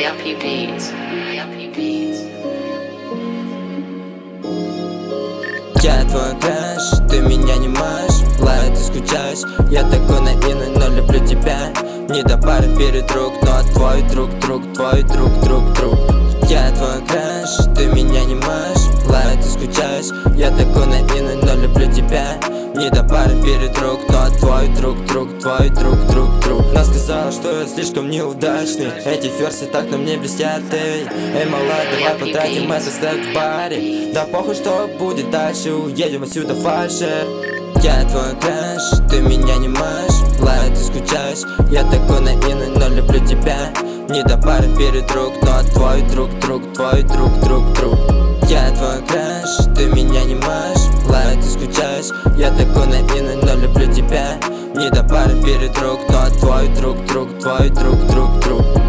Happy Beats. Happy Beats. Я твой краш, ты меня не можешь. Лает, ты скучаешь, я такой наивный, но люблю тебя. Не до пары перед рук, но твой друг, твой друг. Я твой краш, ты меня не можешь. Лает, ты скучаешь, я такой наивный, но люблю тебя. Не до пары перед рук, но твой друг, твой друг. Она сказала, что я слишком неудачный. Эти версы так на мне блестят. Эй, мала, давай потратим этот стек в баре. Да похуй, что будет дальше, уедем отсюда фальше. Я твой краш, ты меня не можешь. Лает, ты скучаешь, я такой наивный, но люблю тебя. Не до пары перед рук, но твой друг, твой друг. Я твой краш, ты меня не можешь. Лает, ты скучаешь, я такой наивный, но люблю тебя. Не до пары перед рук, но твой друг, твой друг.